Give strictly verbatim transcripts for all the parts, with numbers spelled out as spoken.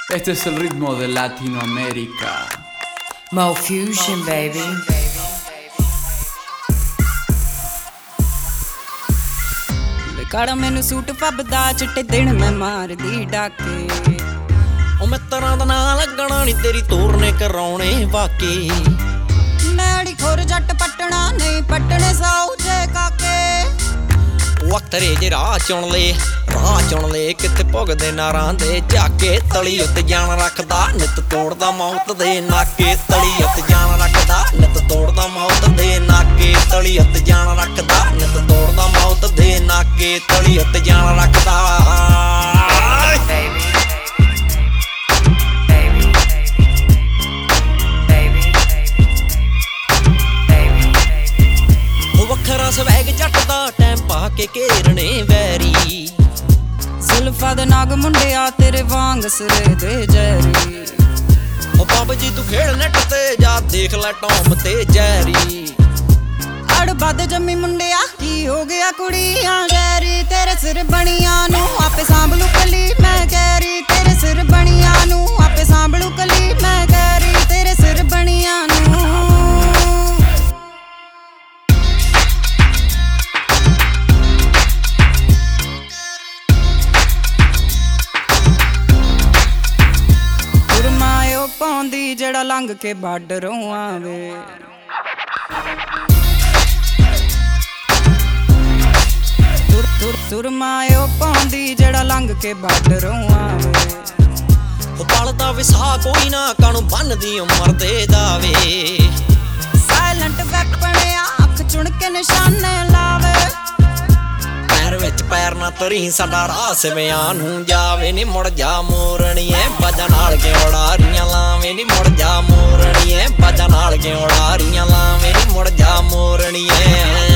Este es el ritmo de Latinoamérica. Mo Fusion, baby. ਕਾੜਾ ਮੈਨੂੰ suit ਫੱਬਦਾ ਚਿੱਟੇ ਦਿਨ ਮੈਂ ਮਾਰਦੀ ਡਾਕੇ ਉਹ ਮਿੱਤਰਾਂ ਦਾ ਨਾਂ ਲੱਗਣਾ ਨੀ ਤੇਰੀ ਤੋਰ ਨੇ ਕਰਾਉਣੇ ਵਾਕੇ ਮੈੜੀ ਖੋਰ ਜੱਟ ਪੱਟਣਾ ਨਹੀਂ ਪੱਟਣੇ ਸਾਊ ਜੇ ਕਾਕੇ ਵਕਤਰੇ ਜੇ ਰਾਹ ਚੁਣ ਲੈ ਰਾਹ ਚੁਣ ਲੈ ਕਿੱਥੇ ਭੁਗਦੇ ਨਾਰਾਂ ਦੇ ਝਾਕੇ ਤਲੀ ਉੱਤੇ ਜਾਨ ਰੱਖਦਾ ਨਿਤ ਤੋੜਦਾ ਮੌਤ ਦੇ ਨਾਕੇ ਤਲੀ ਉੱਤੇ ਜਾਨ ਰੱਖਦਾ ਨਿਤ ਤੋੜਦਾ ਮੌਤ ਦੇ ਨਾਕੇ ਤਲੀ ਉੱਤੇ ਜਾਨ ਰੱਖਦਾ ਨਿਤ ਤੋੜਦਾ ਮੌਤ ਦੇ ਨਾਕੇ ਤਲੀ ਉੱਤੇ ਜਾਨ ਰੱਖਦਾ ਵੱਖਰਾ ਸਵੈਗ ਜੱਟ ਦਾ ਟਾਈਮ ਪਾ ਕੇ ਘੇਰਣੇ ਵੈਰੀ ਜ਼ੁਲਫਾਂ ਦੇ ਨਾਗ ਮੁੰਡਿਆ ਤੇਰੇ ਵਾਂਗ ਸਿਰੇ ਦੇ ਜੈਰੀ ਉਹ ਬਾਬ ਜੀ ਤੂੰ ਖੇਡ ਨੈਟ ਤੇ ਜਾ ਦੇਖ ਲੈ ਟੌਮ ਤੇ ਜੈਰੀ ਅੜ ਵੱਧ ਜੰਮੀ ਮੁੰਡਿਆ ਕੀ ਹੋ ਗਿਆ ਕੁੜੀਆਂ ਜੈਰੀ ਤੇਰੇ ਸਿਰ ਬਣੀਆਂ ਨੂੰ ਆਪੇ ਸਾਂਭਲੂ ਕਲੀ ਮੈਂ ਕਹਿਰੀ ਤੇਰੇ ਸਿਰ ਬਣੀਆਂ ਨੂੰ ਆਪੇ ਸਾਂਭਲੂ ਕਲੀ ਮੈਂ ਕਹਿਰੀ ਤੇਰੇ ਸਿਰ ਬਣੀਆਂ ਨੂੰ ਪਾਉਂਦੀ ਜਿਹੜਾ ਲੰਘ ਕੇ ਬਾਰਡਰੋਂ ਆਵੇ ਤੁਰ ਤੁਰ ਤੁਰਮਾਇਓ ਪਾਉਂਦੀ ਜਿਹੜਾ ਲੰਘ ਕੇ ਬਾਰਡਰੋਂ ਆਵੇ ਉਹ ਪਲਦਾ ਵਿਸਾ ਕੋਈ ਨਾ ਕਾਨੂੰ ਬੰਨਦੀ ਉਮਰ ਦੇ ਦਾਵੇ ਸਾਇਲੈਂਟ ਵੈਪਣਿਆ ਅੱਖ ਚੁਣ ਕੇ ਨਿਸ਼ਾਨੇ ਲਾਵੇ ਪੈਰ ਵਿੱਚ ਪੈਰ ਨਾ ਤਰੀ ਸਾਡਾ ਰਾਹ ਸਿਵਿਆਂ ਨੂੰ ਜਾਵੇ ਨੀ ਮੁੜ ਜਾ ਮੋਰਣੀਏ ਬਾਜਾਂ ਨਾਲ ਕੇ ਉਡਾਰੀਆਂ ਲਾਵੇਂ ਨੀ ਮੁੜ ਜਾ ਮੋਰਣੀਏ ਬਾਜਾਂ ਨਾਲ ਕੇ ਉਡਾਰੀਆਂ ਲਾਵੇਂ ਨੀ ਮੁੜ ਜਾ ਮੋਰਣੀਏ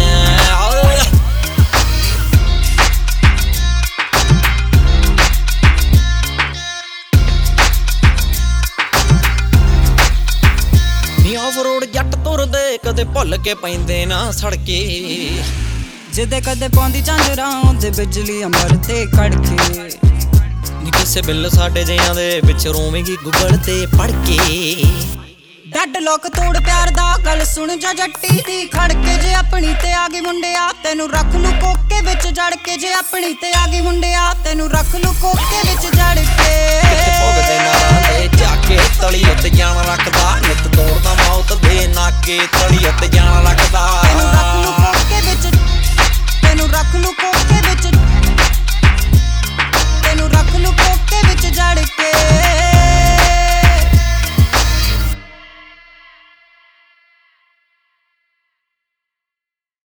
ਨੀ ਆਫ ਰੋਡ ਜੱਟ ਤੁਰਦੇ ਕਦੇ ਭੁੱਲ ਕੇ ਪੈਂਦੇ ਨਾ ਸੜਕੇ ਜਿੱਦੇ ਕਦੇ ਪਾਉਂਦੀ ਝਾਂਜਰਾਂ ਉਹਦੇ ਬਿਜਲੀ ਅਮਰ ਤੇ ਖੜਕੇ ਨੀ ਕਿਸੇ ਬਿੱਲ ਸਾਡੇ ਜਿਆਂ ਦੇ ਵਿੱਚ ਰੋਵੇਂਗੀ ਗੂਗਲ ਤੇ ਪੜ ਕੇ ਡੱਡ ਲੋਕ ਤੋੜ ਪਿਆਰ ਦਾ ਗੱਲ ਸੁਣ ਜਾ ਜੱਟੀ ਦੀ ਖੜਕੇ ਜੇ ਆਪਣੀ ਤੇ ਆ ਗਈ ਮੁੰਡਿਆ ਤੈਨੂੰ ਰੱਖ ਲੂ ਕੋਕੇ ਵਿੱਚ ਜੜ ਕੇ ਜੇ ਆਪਣੀ ਤੇ ਆ ਗਈ ਮੁੰਡਿਆ ਤੈਨੂੰ ਰੱਖ ਲੂ ਕੋਕੇ ਵਿੱਚ ਜੜ ਕੇ ਭੁਗਦੇ ਨਾਰਾਂ ਦੇ ਝਾਕੇ ਤਲੀ ਉੱਤੇ ਜਾਨ ਰੱਖਦਾ ਨਿਤ ਤੋੜਦਾ ਮੌਤ ਦੇ ਨਾਕੇ ਤਲੀ ਉੱਤੇ ਜਾਨ ਰੱਖਦਾ ਤੈਨੂੰ ਰੱਖ ਲੂ ਕੋਕੇ ਵਿੱਚ ਤੈਨੂੰ ਰੱਖ ਲੂ